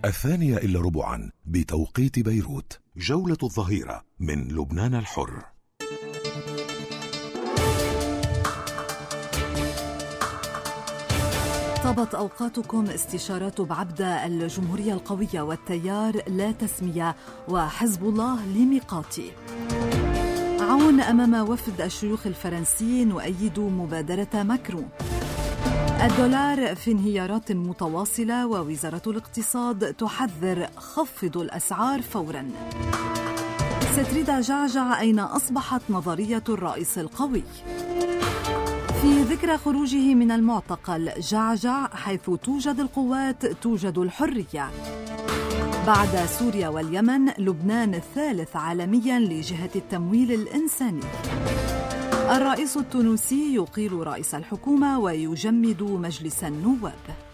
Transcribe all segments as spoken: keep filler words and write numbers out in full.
الثانية إلا ربعا بتوقيت بيروت. جولة الظهيرة من لبنان الحر. طابت أوقاتكم. استشارات بعبدة، الجمهورية القوية والتيار لا تسمية وحزب الله لميقاتي. عون أمام وفد الشيوخ الفرنسيين وأيدوا مبادرة ماكرون. الدولار في انهيارات متواصلة ووزارة الاقتصاد تحذر خفض الأسعار فوراً. ستريدا جعجع، أين أصبحت نظرية الرئيس القوي؟ في ذكرى خروجه من المعتقل، جعجع حيث توجد القوات توجد الحرية. بعد سوريا واليمن، لبنان الثالث عالمياً لجهة التمويل الإنساني. الرئيس التونسي يقيل رئيس الحكومة ويجمد مجلس النواب.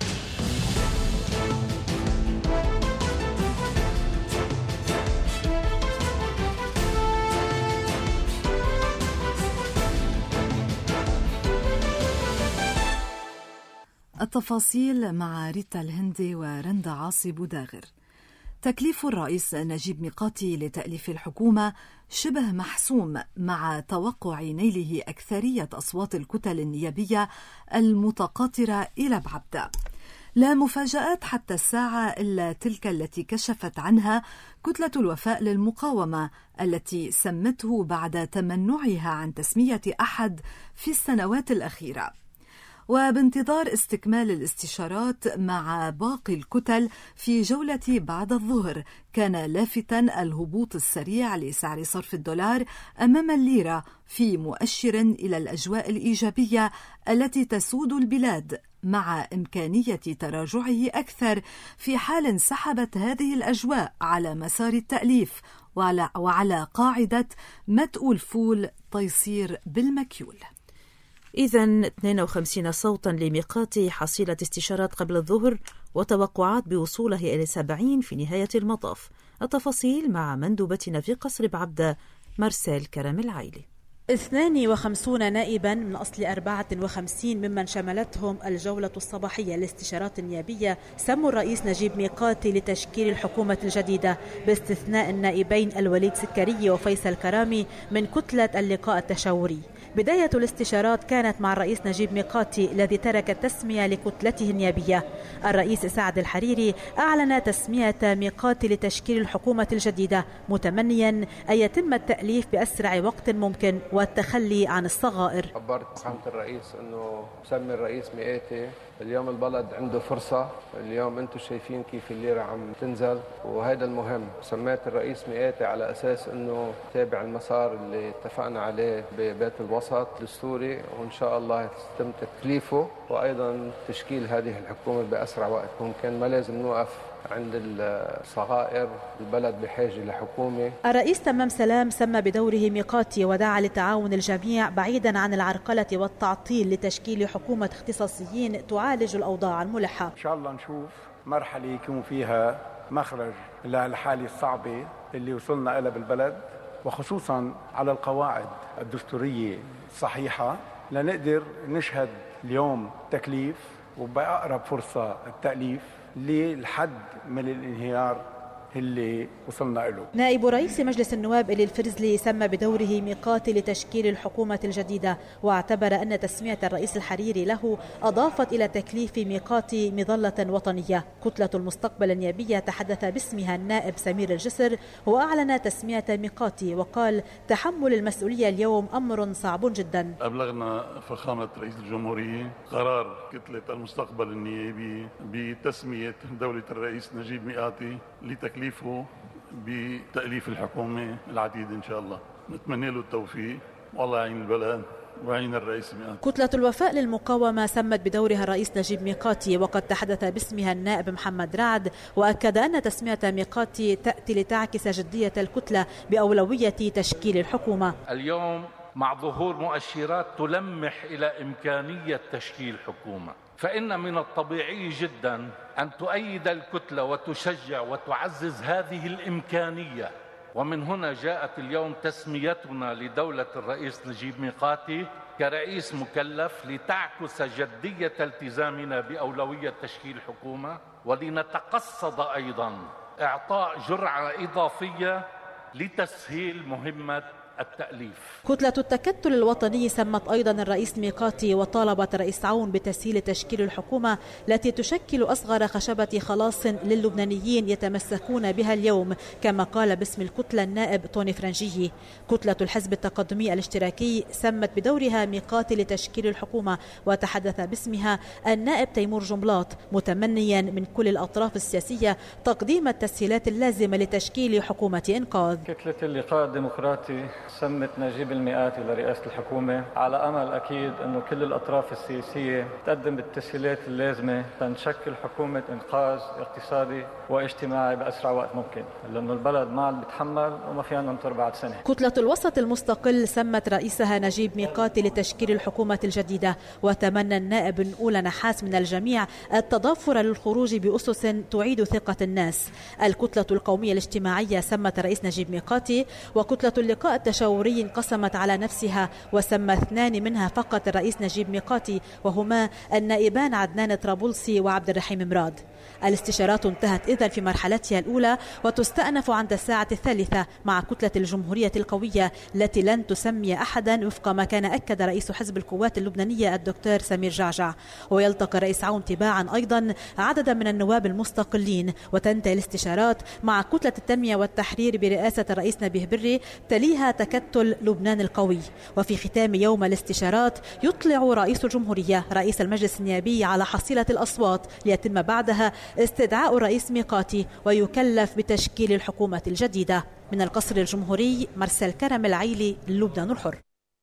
التفاصيل مع ريتا الهندي ورندا عاصي بوداغر. تكليف الرئيس نجيب ميقاتي لتأليف الحكومة شبه محسوم مع توقع نيله أكثرية أصوات الكتل النيابية المتقاطرة إلى بعبدة. لا مفاجآت حتى الساعة إلا تلك التي كشفت عنها كتلة الوفاء للمقاومة التي سمته بعد تمنعها عن تسمية أحد في السنوات الأخيرة. وبانتظار استكمال الاستشارات مع باقي الكتل في جولة بعد الظهر، كان لافتاً الهبوط السريع لسعر صرف الدولار أمام الليرة في مؤشر إلى الأجواء الإيجابية التي تسود البلاد، مع إمكانية تراجعه أكثر في حال انسحبت هذه الأجواء على مسار التأليف وعلى, وعلى قاعدة متء الفول تيصير بالمكيول. إذن اثنين وخمسين صوتا لميقاتي حصيلة استشارات قبل الظهر، وتوقعات بوصوله إلى سبعين في نهاية المطاف. التفاصيل مع مندوبتنا في قصر بعبدة مرسال كرم العيلي. اثنين وخمسين نائبا من أصل أربعة وخمسين ممن شملتهم الجولة الصباحية لاستشارات النيابية سموا الرئيس نجيب ميقاتي لتشكيل الحكومة الجديدة، باستثناء النائبين الوليد سكري وفيصل كرامي من كتلة اللقاء التشاوري. بداية الاستشارات كانت مع الرئيس نجيب ميقاتي الذي ترك التسمية لكتلته النيابية. الرئيس سعد الحريري أعلن تسمية ميقاتي لتشكيل الحكومة الجديدة، متمنيا أن يتم التأليف بأسرع وقت ممكن والتخلي عن الصغائر. خبرت سماحة الرئيس أنه سمي الرئيس ميقاتي. اليوم البلد عنده فرصة، اليوم أنتم شايفين كيف الليرة عم تنزل وهذا المهم. سميت الرئيس ميقاتي على أساس أنه تابع المسار اللي اتفقنا عليه ببيت الوسط الدستوري، وإن شاء الله يتم تكليفه وأيضا تشكيل هذه الحكومة بأسرع وقت ممكن. ما لازم نوقف عند الصغائر، البلد بحاجة لحكومة. الرئيس تمام سلام سمى بدوره ميقاتي ودعا لتعاون الجميع بعيدا عن العرقلة والتعطيل لتشكيل حكومة اختصاصيين تعالج الأوضاع الملحة. إن شاء الله نشوف مرحلة يكون فيها مخرج للحالة الصعبة اللي وصلنا إلى بالبلد، وخصوصا على القواعد الدستورية الصحيحة، لنقدر نشهد اليوم تكليف وبأقرب فرصة التأليف للحد من الانهيار اللي وصلنا له. نائب رئيس مجلس النواب إلي الفرزلي سمى بدوره ميقاتي لتشكيل الحكومة الجديدة، واعتبر أن تسمية الرئيس الحريري له أضافت إلى تكليف ميقاتي مظلة وطنية. كتلة المستقبل النيابية تحدث باسمها النائب سمير الجسر وأعلن تسمية ميقاتي، وقال تحمل المسؤولية اليوم أمر صعب جدا. أبلغنا فخامة رئيس الجمهورية قرار كتلة المستقبل النيابي بتسمية دولة الرئيس نجيب ميقاتي لتكليف تكليفه بتأليف الحكومة العديد إن شاء الله. نتمنى له التوفيق والله يعين البلد وعين الرئيس ميقاتي. كتلة الوفاء للمقاومة سمت بدورها الرئيس نجيب ميقاتي، وقد تحدث باسمها النائب محمد رعد، وأكد أن تسمية ميقاتي تأتي لتعكس جدية الكتلة بأولوية تشكيل الحكومة. اليوم مع ظهور مؤشرات تلمح إلى إمكانية تشكيل حكومة، فإن من الطبيعي جدا أن تؤيد الكتلة وتشجع وتعزز هذه الإمكانية ومن هنا جاءت اليوم تسميتنا لدولة الرئيس نجيب ميقاتي كرئيس مكلف لتعكس جدية التزامنا بأولوية تشكيل حكومة، ولنتقصد أيضا إعطاء جرعة إضافية لتسهيل مهمة التأليف. كتلة التكتل الوطني سمت أيضا الرئيس ميقاتي وطالبت الرئيس عون بتسهيل تشكيل الحكومة التي تشكل أصغر خشبة خلاص للبنانيين يتمسكون بها اليوم، كما قال باسم الكتلة النائب طوني فرنجي. كتلة الحزب التقدمي الاشتراكي سمت بدورها ميقاتي لتشكيل الحكومة، وتحدث باسمها النائب تيمور جنبلاط متمنيا من كل الأطراف السياسية تقديم التسهيلات اللازمة لتشكيل حكومة إنقاذ. كتلة اللقاء الديمقراطي سمت نجيب الميقاتي لرئاسة الحكومة على أمل أكيد أنه كل الأطراف السياسية تقدم التسهيلات اللازمة لنشكل حكومة إنقاذ اقتصادي واجتماعي بأسرع وقت ممكن، لأنه البلد ما عم بتحمل وما فينا ننطر بعد سنة. كتلة الوسط المستقل سمت رئيسها نجيب ميقاتي لتشكيل الحكومة الجديدة، وتمنى النائب نقول نحاس من الجميع التضافر للخروج بأسس تعيد ثقة الناس. الكتلة القومية الاجتماعية سمت الرئيس نجيب ميقاتي، وكتلة اللقاء التشاوري انقسمت على نفسها وسمى اثنان منها فقط الرئيس نجيب ميقاتي، وهما النائبان عدنان طرابلسي وعبد الرحيم مراد. الاستشارات انتهت إذن في مرحلتها الأولى، وتستأنف عند الساعة الثالثة مع كتلة الجمهورية القوية التي لن تسمي أحدا وفق ما كان أكد رئيس حزب القوات اللبنانية الدكتور سمير جعجع. ويلتقي الرئيس عون تباعا أيضا عددا من النواب المستقلين، وتنتهي الاستشارات مع كتلة التنمية والتحرير برئاسة الرئيس نبيه بري، تليها تكتل لبنان القوي. وفي ختام يوم الاستشارات يطلع رئيس الجمهورية رئيس المجلس النيابي على حصيلة الأصوات، ليتم بعدها استدعاء الرئيس ميقاتي ويكلف بتشكيل الحكومة الجديدة. من القصر الجمهوري مرسل كرم العيلي، لبنان الحر.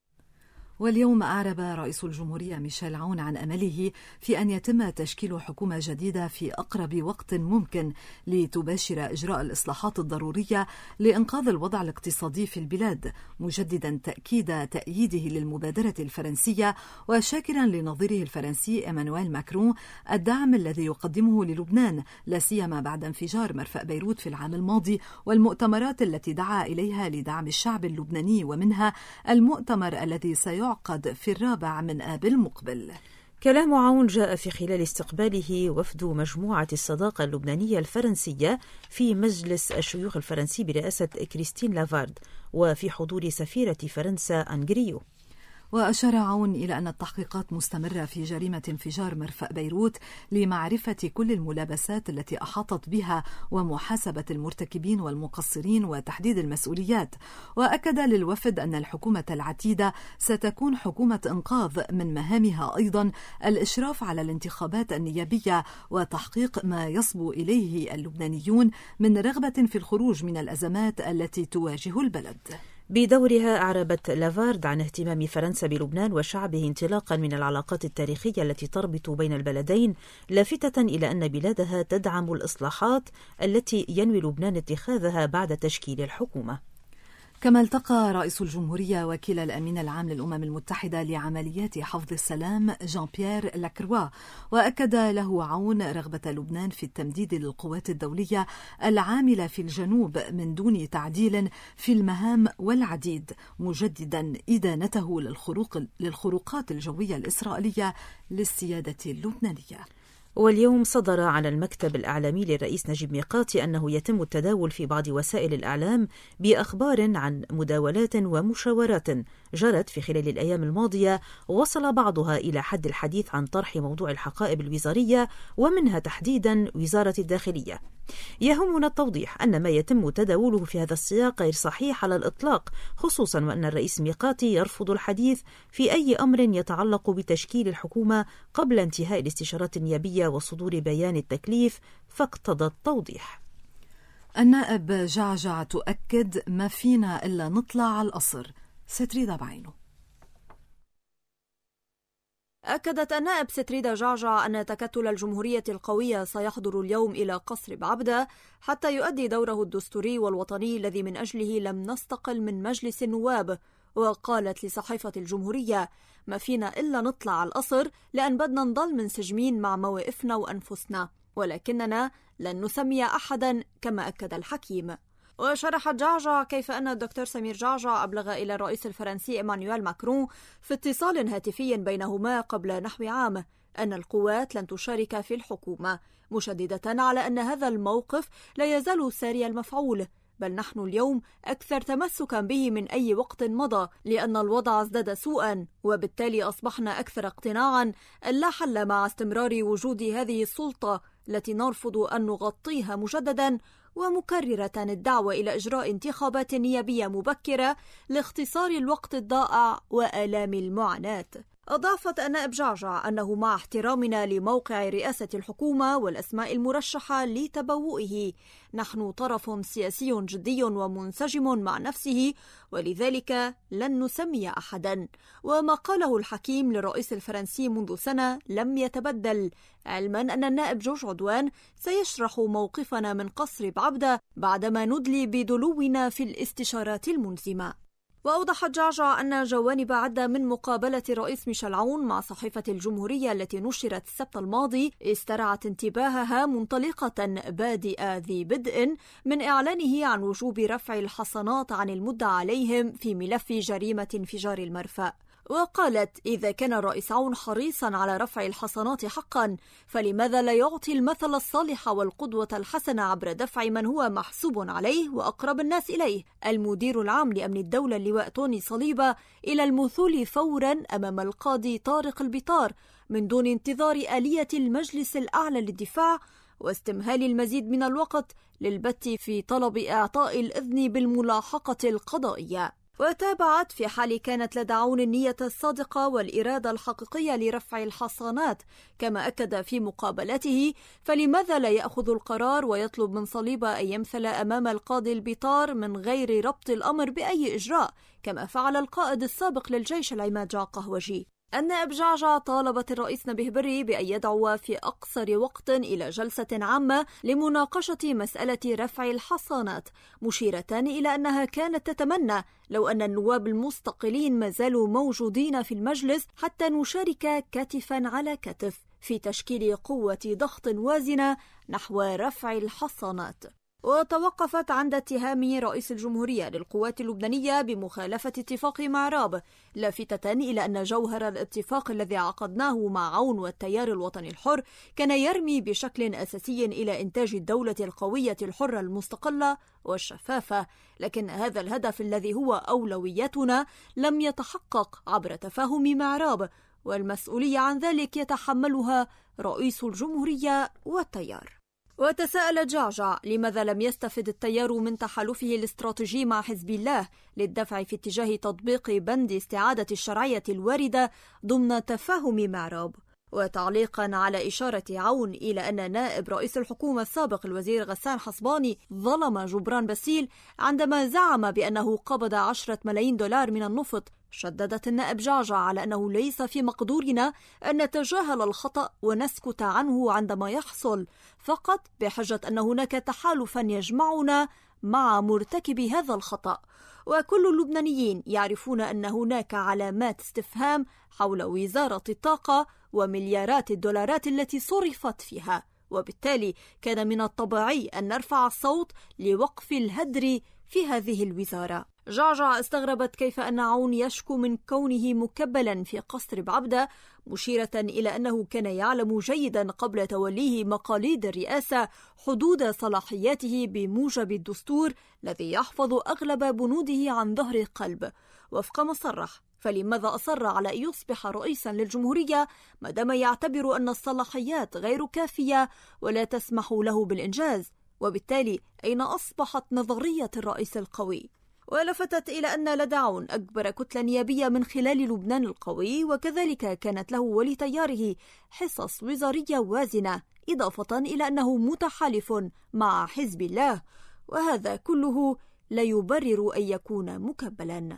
واليوم أعرب رئيس الجمهورية ميشيل عون عن أمله في أن يتم تشكيل حكومة جديدة في أقرب وقت ممكن لتباشر إجراء الإصلاحات الضرورية لإنقاذ الوضع الاقتصادي في البلاد، مجددا تأكيد تأييده للمبادرة الفرنسية، وشاكرا لنظيره الفرنسي إيمانويل ماكرون الدعم الذي يقدمه للبنان، لا سيما بعد انفجار مرفأ بيروت في العام الماضي والمؤتمرات التي دعا إليها لدعم الشعب اللبناني، ومنها المؤتمر الذي سيعقد عقد في الرابع من آب المقبل. كلام عون جاء في خلال استقباله وفد مجموعة الصداقة اللبنانية الفرنسية في مجلس الشيوخ الفرنسي برئاسة كريستين لافارد، وفي حضور سفيرة فرنسا أنجريو. وأشار عون إلى أن التحقيقات مستمرة في جريمة انفجار مرفأ بيروت لمعرفة كل الملابسات التي أحاطت بها ومحاسبة المرتكبين والمقصرين وتحديد المسؤوليات. وأكد للوفد أن الحكومة العتيدة ستكون حكومة إنقاذ، من مهامها أيضا الإشراف على الانتخابات النيابية وتحقيق ما يصبو إليه اللبنانيون من رغبة في الخروج من الأزمات التي تواجه البلد. بدورها أعربت لافارد عن اهتمام فرنسا بلبنان وشعبه انطلاقا من العلاقات التاريخية التي تربط بين البلدين، لافتة إلى أن بلادها تدعم الإصلاحات التي ينوي لبنان اتخاذها بعد تشكيل الحكومة. كما التقى رئيس الجمهورية وكيل الأمين العام للأمم المتحدة لعمليات حفظ السلام جان بيير لاكروا، وأكد له عون رغبة لبنان في التمديد للقوات الدولية العاملة في الجنوب من دون تعديل في المهام والعديد، مجددا إدانته للخروق للخروقات الجوية الإسرائيلية للسيادة اللبنانية. واليوم صدر على المكتب الإعلامي للرئيس نجيب ميقاتي أنه يتم التداول في بعض وسائل الإعلام بأخبار عن مداولات ومشاورات جرت في خلال الأيام الماضية، وصل بعضها إلى حد الحديث عن طرح موضوع الحقائب الوزارية، ومنها تحديدا وزارة الداخلية. يهمنا التوضيح أن ما يتم تداوله في هذا السياق غير صحيح على الإطلاق، خصوصا وأن الرئيس ميقاتي يرفض الحديث في أي أمر يتعلق بتشكيل الحكومة قبل انتهاء الاستشارات النيابية وصدور بيان التكليف، فاقتضى التوضيح. النائب جعجع تؤكد ما فينا إلا نطلع على القصر. ستريدة بعينه. أكدت النائب ستريدة جعجع أن تكتل الجمهورية القوية سيحضر اليوم إلى قصر بعبدة حتى يؤدي دوره الدستوري والوطني الذي من أجله لم نستقل من مجلس النواب. وقالت لصحيفة الجمهورية: ما فينا إلا نطلع على القصر لأن بدنا نضل منسجمين مع مواقفنا وأنفسنا، ولكننا لن نسمي أحدا كما أكد الحكيم. وشرح جعجع كيف أن الدكتور سمير جعجع أبلغ إلى الرئيس الفرنسي إيمانويل ماكرون في اتصال هاتفي بينهما قبل نحو عام أن القوات لن تشارك في الحكومة، مشددة على أن هذا الموقف لا يزال ساري المفعول، بل نحن اليوم أكثر تمسكا به من أي وقت مضى، لأن الوضع ازداد سوءا، وبالتالي أصبحنا أكثر اقتناعا أن لا حل مع استمرار وجود هذه السلطة التي نرفض أن نغطيها مجددا، ومكررة الدعوة إلى إجراء انتخابات نيابية مبكرة لاختصار الوقت الضائع وآلام المعاناة. أضافت النائب جعجع أنه مع احترامنا لموقع رئاسة الحكومة والأسماء المرشحة لتبوئه، نحن طرف سياسي جدي ومنسجم مع نفسه، ولذلك لن نسمي أحدا. وما قاله الحكيم للرئيس الفرنسي منذ سنة لم يتبدل، علما أن النائب جورج عدوان سيشرح موقفنا من قصر بعبدة بعدما ندلي بدلونا في الاستشارات الملزمة. وأوضح جعجع أن جوانب عدة من مقابلة الرئيس ميشيل عون مع صحيفة الجمهورية التي نشرت السبت الماضي استرعت انتباهها منطلقة بادئ ذي بدء من إعلانه عن وجوب رفع الحصانات عن المدعى عليهم في ملف جريمة انفجار المرفأ. وقالت: إذا كان الرئيس عون حريصا على رفع الحصانات حقا، فلماذا لا يعطي المثل الصالح والقدوة الحسنة عبر دفع من هو محسوب عليه وأقرب الناس إليه، المدير العام لأمن الدولة اللواء توني صليبة، إلى المثول فورا أمام القاضي طارق البطار من دون انتظار آلية المجلس الأعلى للدفاع واستمهال المزيد من الوقت للبت في طلب إعطاء الإذن بالملاحقة القضائية. وتابعت: في حال كانت لدى عون النية الصادقة والإرادة الحقيقية لرفع الحصانات كما أكد في مقابلته، فلماذا لا يأخذ القرار ويطلب من صليبة أن يمثل أمام القاضي البطار من غير ربط الأمر بأي إجراء كما فعل القائد السابق للجيش العماد جان قهوجي؟ النائب جعجع طالبت الرئيس نبيه بري بأن يدعو في أقصر وقت إلى جلسة عامة لمناقشة مسألة رفع الحصانات، مشيرة إلى أنها كانت تتمنى لو أن النواب المستقلين ما زالوا موجودين في المجلس حتى نشارك كتفا على كتف في تشكيل قوة ضغط وازنة نحو رفع الحصانات. وتوقفت عند اتهام رئيس الجمهورية للقوات اللبنانية بمخالفة اتفاق معراب، لافتة إلى أن جوهر الاتفاق الذي عقدناه مع عون والتيار الوطني الحر كان يرمي بشكل أساسي إلى إنتاج الدولة القوية الحرة المستقلة والشفافة، لكن هذا الهدف الذي هو أولويتنا لم يتحقق عبر تفاهم معراب، والمسؤولية عن ذلك يتحملها رئيس الجمهورية والتيار. وتساءل جعجع لماذا لم يستفد التيار من تحالفه الاستراتيجي مع حزب الله للدفع في اتجاه تطبيق بند استعادة الشرعية الواردة ضمن تفاهم معراب. وتعليقا على إشارة عون إلى أن نائب رئيس الحكومة السابق الوزير غسان حصباني ظلم جبران باسيل عندما زعم بأنه قبض عشرة ملايين دولار من النفط، شددت النائب جعجع على أنه ليس في مقدورنا أن نتجاهل الخطأ ونسكت عنه عندما يحصل، فقط بحجة أن هناك تحالفا يجمعنا مع مرتكب هذا الخطأ، وكل اللبنانيين يعرفون أن هناك علامات استفهام حول وزارة الطاقة ومليارات الدولارات التي صرفت فيها، وبالتالي كان من الطبيعي أن نرفع الصوت لوقف الهدر في هذه الوزارة. جعجع استغربت كيف أن عون يشكو من كونه مكبلا في قصر بعبدة، مشيرة إلى أنه كان يعلم جيدا قبل توليه مقاليد الرئاسة حدود صلاحياته بموجب الدستور الذي يحفظ أغلب بنوده عن ظهر قلب. وفق ما صرح، فلماذا أصر على أن يصبح رئيسا للجمهورية مادام يعتبر أن الصلاحيات غير كافية ولا تسمح له بالإنجاز؟ وبالتالي أين أصبحت نظرية الرئيس القوي؟ ولفتت إلى أن لدى عون أكبر كتلة نيابية من خلال لبنان القوي، وكذلك كانت له ولتياره حصص وزارية وازنة، إضافة إلى أنه متحالف مع حزب الله، وهذا كله لا يبرر أن يكون مكبلا.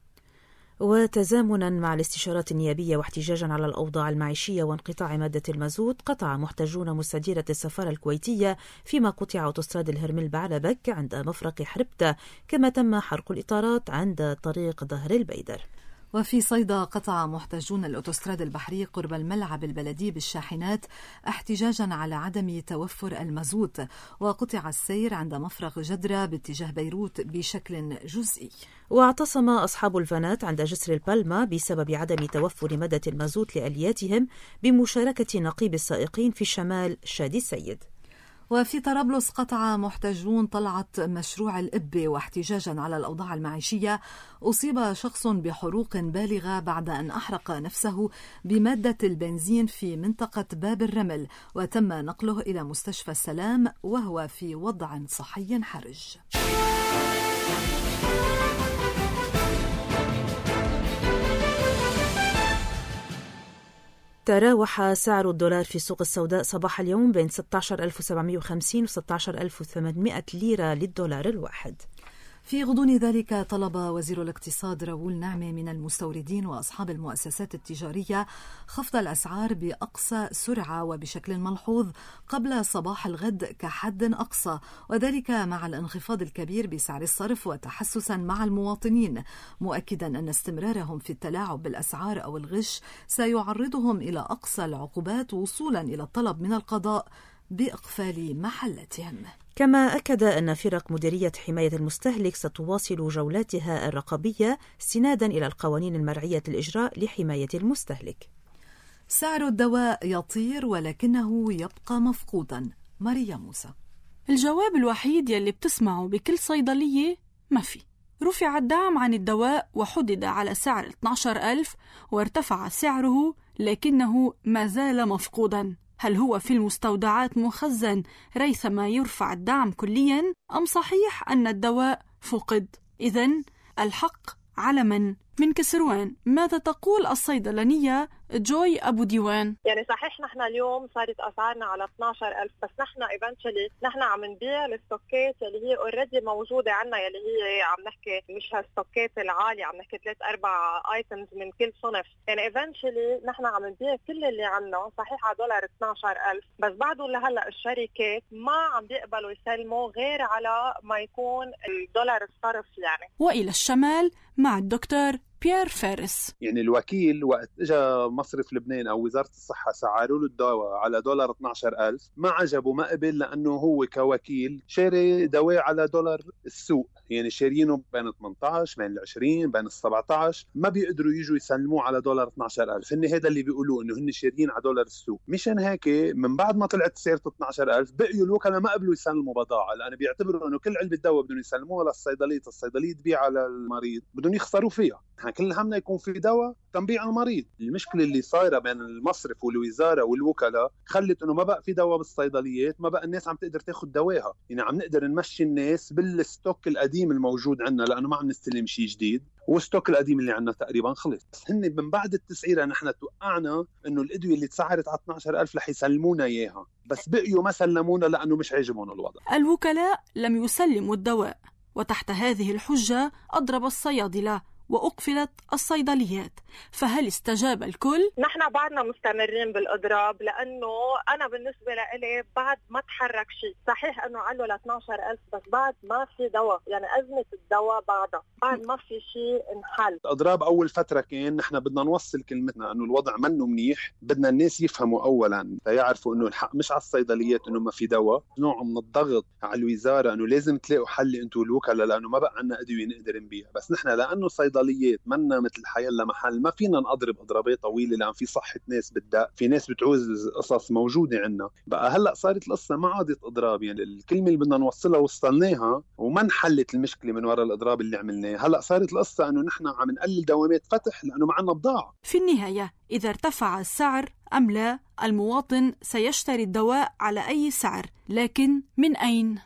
وتزامنا مع الاستشارات النيابية واحتجاجا على الأوضاع المعيشية وانقطاع مادة المازوت، قطع محتجون مستديرة السفارة الكويتية فيما قطع أوتوستراد الهرمل بعلبك عند مفرق حربتة، كما تم حرق الإطارات عند طريق ظهر البيدر. وفي صيدا قطع محتجون الأوتوستراد البحري قرب الملعب البلدي بالشاحنات احتجاجا على عدم توفر المازوت، وقطع السير عند مفرق جدرة باتجاه بيروت بشكل جزئي. واعتصم أصحاب الفانات عند جسر البالما بسبب عدم توفر مادة المازوت لآلياتهم بمشاركة نقيب السائقين في الشمال شادي السيد. وفي طرابلس قطع محتجون طلعة مشروع الإبة واحتجاجا على الأوضاع المعيشية أصيب شخص بحروق بالغة بعد أن أحرق نفسه بمادة البنزين في منطقة باب الرمل، وتم نقله إلى مستشفى السلام وهو في وضع صحي حرج. تراوح سعر الدولار في السوق السوداء صباح اليوم بين ستة عشر ألف وسبعمائة وخمسين و ستة عشر ألف وثمانمائة ليرة للدولار الواحد. في غضون ذلك طلب وزير الاقتصاد راؤول نعمة من المستوردين وأصحاب المؤسسات التجارية خفض الأسعار بأقصى سرعة وبشكل ملحوظ قبل صباح الغد كحد أقصى، وذلك مع الانخفاض الكبير بسعر الصرف وتحسسا مع المواطنين، مؤكدا أن استمرارهم في التلاعب بالأسعار أو الغش سيعرضهم إلى أقصى العقوبات وصولا إلى الطلب من القضاء بإقفال محلاتهم. كما أكد أن فرق مديرية حماية المستهلك ستواصل جولاتها الرقابية استنادا إلى القوانين المرعية الإجراء لحماية المستهلك. سعر الدواء يطير ولكنه يبقى مفقودا. ماريا موسى. الجواب الوحيد يلي بتسمعه بكل صيدلية ما في. رفع الدعم عن الدواء وحدد على سعر اثني عشر ألف وارتفع سعره لكنه ما زال مفقودا. هل هو في المستودعات مخزن ريثما يرفع الدعم كليا أم صحيح أن الدواء فقد؟ إذن الحق على من؟ من كسروان ماذا تقول الصيدلانية جوي أبو ديوان؟ يعني صحيح نحن اليوم صارت أسعارنا على اثني عشر ألف، بس نحن ايفنتشلي نحن عم نبيع الستوكات اللي هي اوريدي موجودة عنا، يلي هي عم نحكي مش هالستوكات العالية، عم نحكي ثلاث أربع ايتمز من كل صنف. يعني ايفنتشلي نحن عم نبيع كل اللي عنا صحيح على دولار اثني عشر ألف، بس بعده لهلا الشركات ما عم بيقبلوا يسلموا غير على ما يكون الدولار الصرف يعني. وإلى الشمال مع الدكتور بيير فارس. يعني الوكيل وقت اجى مصرف لبنان او وزاره الصحه سعروا له الدواء على دولار اثني عشر ألف، ما عجبه ما قبل، لانه هو كوكيل شاري دواء على دولار السوق، يعني شارينه بين ثمانية عشر بين العشرين بين السبعة عشر، ما بيقدروا يجوا يسلموه على دولار اثني عشر ألف. هن هذا اللي بيقولوه انه هن شاريين على دولار السوق. مشان هيك من بعد ما طلعت سعر اثني عشر ألف بقيوا الوكلاء ما قبلوا يسلموا بضاعه، لانه بيعتبروا انه كل علبه دواء بدهم يسلموها للصيدليه، الصيدليه تبيع على المريض بدهم يخسروا فيها. كل همنا يكون في دواء تنبيع المريض. المشكله اللي صايره بين المصرف والوزاره والوكلاء خلت انه ما بقى في دواء بالصيدليات، ما بقى الناس عم تقدر تاخذ دواها، يعني عم نقدر نمشي الناس بالستوك القديم الموجود عندنا لانه ما عم نستلم شيء جديد، والستوك القديم اللي عندنا تقريبا خلص. هن من بعد التسعيره نحن توقعنا انه الادويه اللي تسعرت على اثني عشر ألف رح يسلمونا اياها، بس بقيوا ما سلمونا لانه مش عاجبهم الوضع. الوكلاء لم يسلموا الدواء، وتحت هذه الحجه اضرب الصيادله وأقفلت الصيدليات. فهل استجاب الكل؟ نحن بعدنا مستمرين بالإضراب، لأنه أنا بالنسبة لي بعد ما تحرك شيء. صحيح أنه علوا ل اثني عشر ألف بس بعد ما في دواء، يعني أزمة الدواء بعدها بعد ما في شيء انحل. الإضراب أول فترة كان نحن بدنا نوصل كلمتنا أنه الوضع منه منيح، بدنا الناس يفهموا أولا يعرفوا أنه الحق مش على الصيدليات أنه ما في دواء، نوع من الضغط على الوزارة أنه لازم تلاقوا حل أنتوا الوكلاء لأنه ما بقى عنا أدوية نقدر نبيع. بس نحن لأنه صيدليات منا مثل حيلا محل ما فينا نضرب اضرابات طويله، لان في صحه ناس بالدق، في ناس بتعوز قصص موجوده عندنا. بقى هلا صارت القصه ما عادت اضراب، يعني الكلمه اللي بدنا نوصلها وصلناها وما انحلت المشكله من وراء الاضراب اللي عملناه. هلا صارت القصه انه نحن عم نقلل دوامات فتح لانه ما عندنا بضاعه. في النهايه اذا ارتفع السعر ام لا، المواطن سيشتري الدواء على اي سعر، لكن من اين؟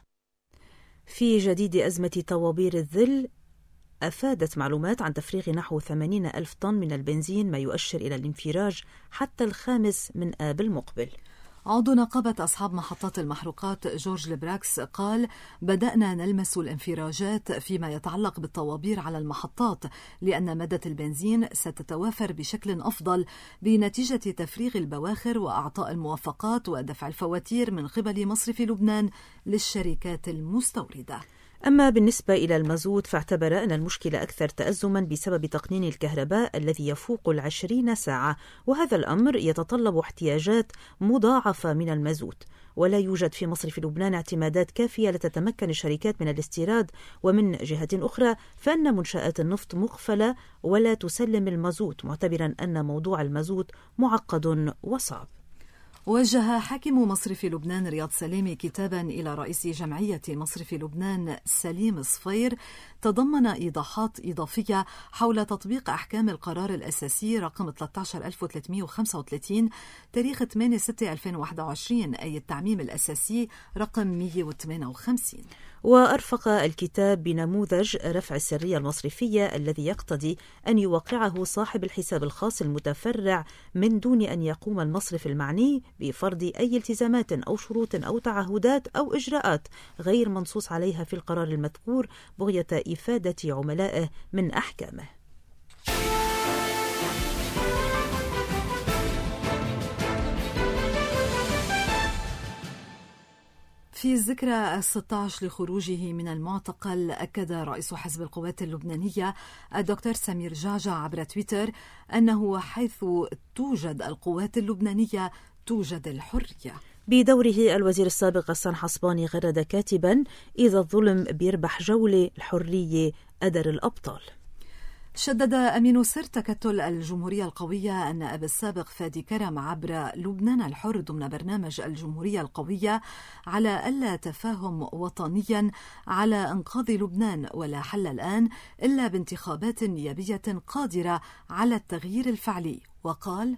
في جديد ازمه طوابير الظل، أفادت معلومات عن تفريغ نحو ثمانين ألف طن من البنزين، ما يؤشر إلى الانفراج حتى الخامس من آب المقبل. عضو نقابة أصحاب محطات المحروقات جورج لبراكس قال: بدأنا نلمس الانفراجات فيما يتعلق بالطوابير على المحطات، لأن مادة البنزين ستتوافر بشكل أفضل بنتيجة تفريغ البواخر وأعطاء الموافقات ودفع الفواتير من قبل مصرف لبنان للشركات المستوردة. أما بالنسبة إلى المازوت فاعتبر أن المشكلة أكثر تأزما بسبب تقنين الكهرباء الذي يفوق العشرين ساعة، وهذا الأمر يتطلب احتياجات مضاعفة من المازوت، ولا يوجد في مصرف لبنان اعتمادات كافية لتتمكن الشركات من الاستيراد، ومن جهة أخرى فإن منشآت النفط مغفلة ولا تسلم المازوت، معتبرا أن موضوع المازوت معقد وصعب. وجه حاكم مصرف لبنان رياض سلامي كتابا إلى رئيس جمعية مصرف لبنان سليم صفير تضمن إيضاحات إضافية حول تطبيق أحكام القرار الأساسي رقم ثلاثة عشر ألف وثلاثمئة وخمسة وثلاثين تاريخ ثمانية ستة ألفين وواحد وعشرين، أي التعميم الأساسي رقم مئة وثمانية وخمسين. وأرفق الكتاب بنموذج رفع السرية المصرفية الذي يقتضي أن يوقعه صاحب الحساب الخاص المتفرع من دون أن يقوم المصرف المعني بفرض أي التزامات أو شروط أو تعهدات أو إجراءات غير منصوص عليها في القرار المذكور، بغية إفادة عملائه من أحكامه. في الذكرى الستة عشر لخروجه من المعتقل، أكد رئيس حزب القوات اللبنانية الدكتور سمير جعجع عبر تويتر أنه حيث توجد القوات اللبنانية توجد الحرية. بدوره الوزير السابق غسان حصباني غرد كاتبا: إذا الظلم بيربح جولة الحرية قدر الأبطال. شدد أمين سر تكتل الجمهورية القوية النائب السابق فادي كرم عبر لبنان الحر ضمن برنامج الجمهورية القوية على ألا تفاهم وطنيا على إنقاذ لبنان، ولا حل الآن إلا بانتخابات نيابية قادرة على التغيير الفعلي. وقال: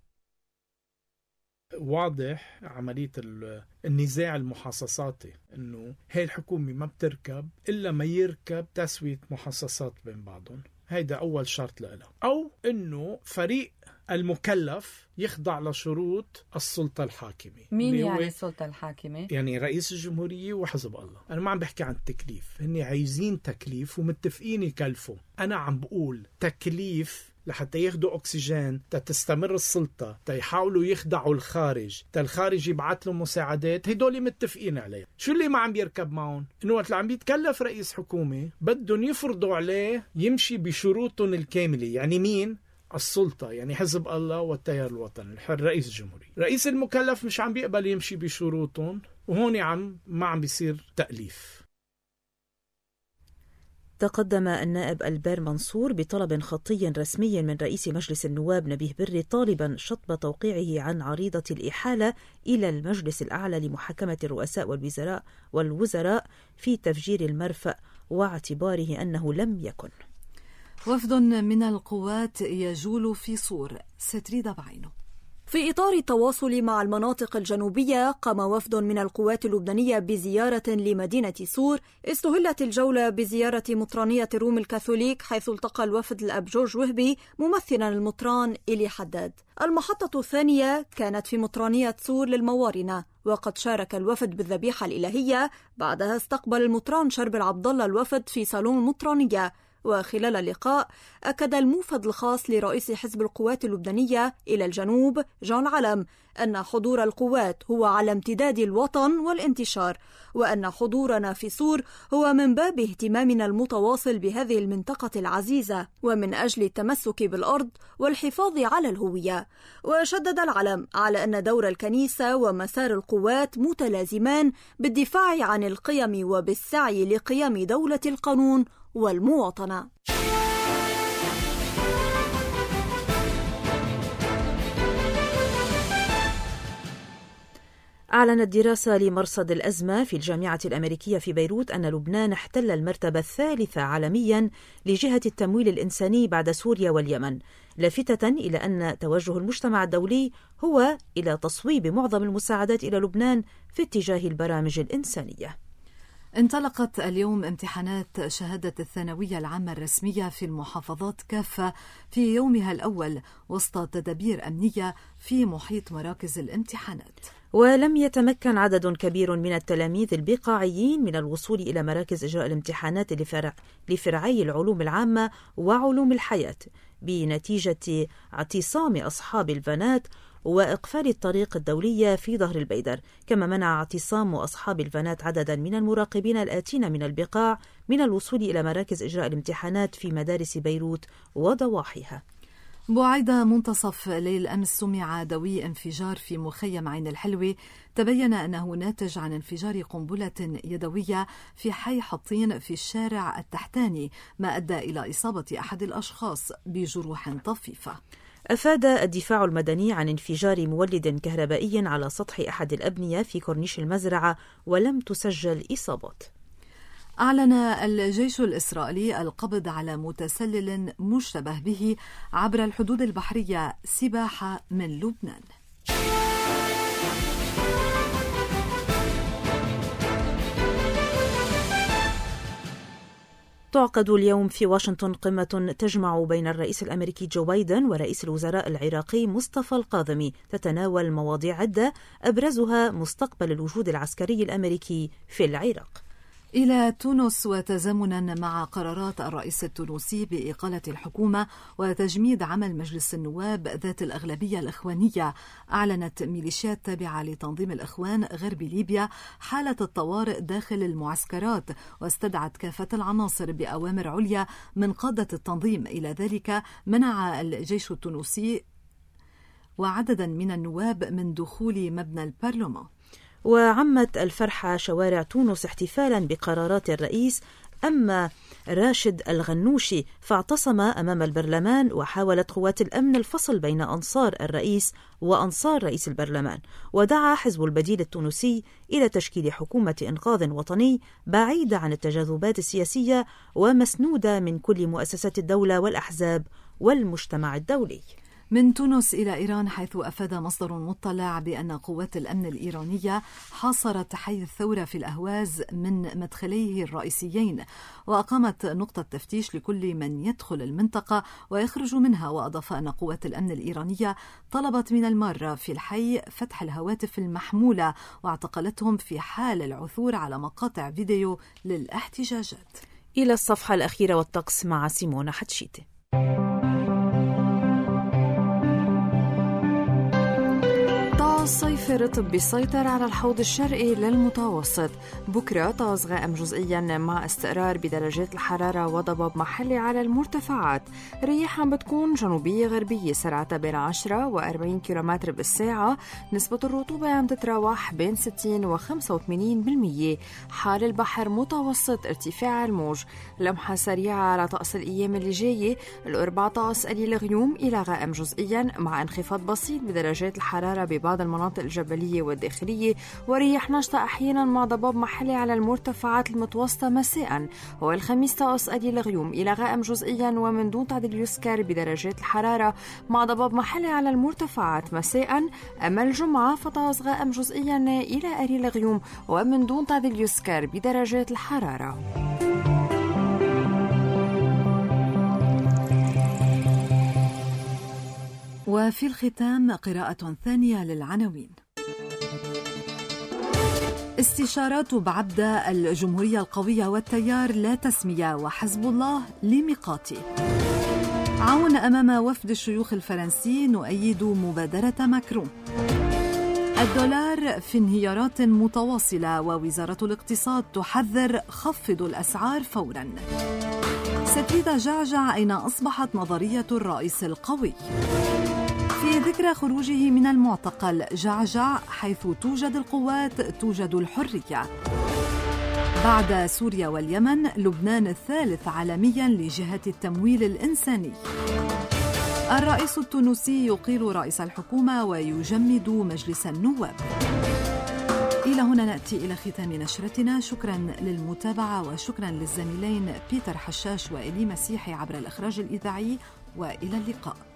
واضح عملية النزاع المحاصصاتي إنه هاي الحكومة ما بتركب إلا ما يركب تسوية محاصصات بين بعضهم، هيدا أول شرط لها، أو إنه فريق المكلف يخضع لشروط السلطة الحاكمة. مين يعني السلطة الحاكمة؟ يعني رئيس الجمهورية وحزب الله. أنا ما عم بحكي عن التكليف، هني عايزين تكليف ومتفقين يكلفوا. أنا عم بقول تكليف لحتى ياخدوا أكسجين تستمر السلطة، تيحاولوا يخدعوا الخارج، الخارج يبعث لهم مساعدات، هدول متفقين عليه. شو اللي ما عم بيركب معهم؟ إنه وقت اللي عم بيتكلف رئيس حكومة بدهم يفرضوا عليه يمشي بشروطهم الكاملة. يعني مين؟ السلطة، يعني حزب الله والتيار الوطني الرئيس الجمهوري. رئيس المكلف مش عم بيقبل يمشي بشروطهم، وهون عم ما عم بيصير تأليف. تقدم النائب البير منصور بطلب خطي رسمي من رئيس مجلس النواب نبيه بري طالبا شطب توقيعه عن عريضة الإحالة إلى المجلس الأعلى لمحاكمة الرؤساء والوزراء والوزراء في تفجير المرفأ، واعتباره أنه لم يكن. وفد من القوات يجول في صور، ستريد بعينه. في إطار التواصل مع المناطق الجنوبية، قام وفد من القوات اللبنانية بزيارة لمدينة صور. استهلت الجولة بزيارة مطرانية الروم الكاثوليك، حيث التقى الوفد الأب جورج وهبي ممثلا المطران إلي حداد. المحطة الثانية كانت في مطرانية صور للموارنة، وقد شارك الوفد بالذبيحة الإلهية. بعدها استقبل المطران شربل عبد الله الوفد في صالون المطرانية. وخلال اللقاء أكد الموفد الخاص لرئيس حزب القوات اللبنانية إلى الجنوب جون علم أن حضور القوات هو على امتداد الوطن والانتشار، وأن حضورنا في صور هو من باب اهتمامنا المتواصل بهذه المنطقة العزيزة ومن أجل التمسك بالأرض والحفاظ على الهوية. وشدد العلم على أن دور الكنيسة ومسار القوات متلازمان بالدفاع عن القيم وبالسعي لقيام دولة القانون والمواطنة. أعلنت دراسة لمرصد الأزمة في الجامعة الأمريكية في بيروت أن لبنان احتل المرتبة الثالثة عالميا لجهة التمويل الإنساني بعد سوريا واليمن، لافتة إلى أن توجه المجتمع الدولي هو إلى تصويب معظم المساعدات إلى لبنان في اتجاه البرامج الإنسانية. انطلقت اليوم امتحانات شهادة الثانوية العامة الرسمية في المحافظات كافة في يومها الأول وسط تدابير أمنية في محيط مراكز الامتحانات. ولم يتمكن عدد كبير من التلاميذ البقاعيين من الوصول إلى مراكز إجراء الامتحانات لفرع لفرعي العلوم العامة وعلوم الحياة بنتيجة اعتصام أصحاب الفانات وإقفال الطريق الدولية في ظهر البيدر، كما منع اعتصام أصحاب الفانات عددا من المراقبين الآتين من البقاع من الوصول إلى مراكز إجراء الامتحانات في مدارس بيروت وضواحيها. بعد منتصف ليل أمس سمع دوي انفجار في مخيم عين الحلوة، تبين أنه ناتج عن انفجار قنبلة يدوية في حي حطين في الشارع التحتاني، ما أدى إلى إصابة أحد الأشخاص بجروح طفيفة. أفاد الدفاع المدني عن انفجار مولد كهربائي على سطح أحد الأبنية في كورنيش المزرعة، ولم تسجل إصابات. أعلن الجيش الإسرائيلي القبض على متسلل مشتبه به عبر الحدود البحرية سباحة من لبنان. تعقد اليوم في واشنطن قمة تجمع بين الرئيس الأمريكي جو بايدن ورئيس الوزراء العراقي مصطفى القاضمي، تتناول مواضيع عدة أبرزها مستقبل الوجود العسكري الأمريكي في العراق. إلى تونس، وتزامنا مع قرارات الرئيس التونسي بإقالة الحكومة وتجميد عمل مجلس النواب ذات الأغلبية الإخوانية، أعلنت ميليشيات تابعة لتنظيم الإخوان غرب ليبيا حالة الطوارئ داخل المعسكرات، واستدعت كافة العناصر بأوامر عليا من قادة التنظيم. إلى ذلك منع الجيش التونسي وعددا من النواب من دخول مبنى البرلمان. وعمت الفرحة شوارع تونس احتفالا بقرارات الرئيس. أما راشد الغنوشي فاعتصم أمام البرلمان، وحاولت قوات الأمن الفصل بين أنصار الرئيس وأنصار رئيس البرلمان. ودعا حزب البديل التونسي إلى تشكيل حكومة إنقاذ وطني بعيدة عن التجاذبات السياسية ومسنودة من كل مؤسسات الدولة والأحزاب والمجتمع الدولي. من تونس إلى إيران، حيث أفاد مصدر مطلع بأن قوات الأمن الإيرانية حاصرت حي الثورة في الأهواز من مدخليه الرئيسيين، وأقامت نقطة تفتيش لكل من يدخل المنطقة ويخرج منها. وأضاف أن قوات الأمن الإيرانية طلبت من المارة في الحي فتح الهواتف المحمولة، واعتقلتهم في حال العثور على مقاطع فيديو للاحتجاجات. إلى الصفحة الأخيرة والطقس مع سيمونا حتشيتي. الصيف رطب بيسيطر على الحوض الشرقي للمتوسط. بكرة طقس غائم جزئيا مع استقرار بدرجات الحرارة وضباب محلي على المرتفعات. رياح عم بتكون جنوبية غربية سرعتها بين عشرة وأربعين كيلومتر بالساعة. نسبة الرطوبة عم تتراوح بين ستين وخمسة وثمانين بالمية. حال البحر متوسط ارتفاع الموج. لمحة سريعة على طقس الأيام اللي جاية. الأربعة طقس قليل غيوم إلى غائم جزئيا مع انخفاض بسيط بدرجات الحرارة ببعض المناطق الجبلية والداخلية، ورياح نشطة أحيانا مع ضباب محلي على المرتفعات المتوسطة مساء. والخميس طقس قليل غيوم إلى غائم جزئيا ومن دون تعديل يسكر بدرجات الحرارة مع ضباب محلي على المرتفعات مساء. أما الجمعة فطقس غائم جزئيا إلى قليل غيوم ومن دون تعديل يسكر بدرجات الحرارة. وفي الختام قراءة ثانية للعناوين. استشارات بعبدة، الجمهورية القوية والتيار لا تسمية، وحزب الله لميقاتي. عون أمام وفد الشيوخ الفرنسي، نؤيد مبادرة ماكرون. الدولار في انهيارات متواصلة، ووزارة الاقتصاد تحذر خفضوا الأسعار فوراً. ستريدا جعجع، أين أصبحت نظرية الرئيس القوي؟ في ذكرى خروجه من المعتقل، جعجع حيث توجد القوات توجد الحرية. بعد سوريا واليمن، لبنان الثالث عالميا لجهة التمويل الإنساني. الرئيس التونسي يقيل رئيس الحكومة ويجمد مجلس النواب. إلى هنا نأتي إلى ختام نشرتنا. شكرا للمتابعة، وشكرا للزميلين بيتر حشاش وإلي مسيحي عبر الإخراج الإذاعي، وإلى اللقاء.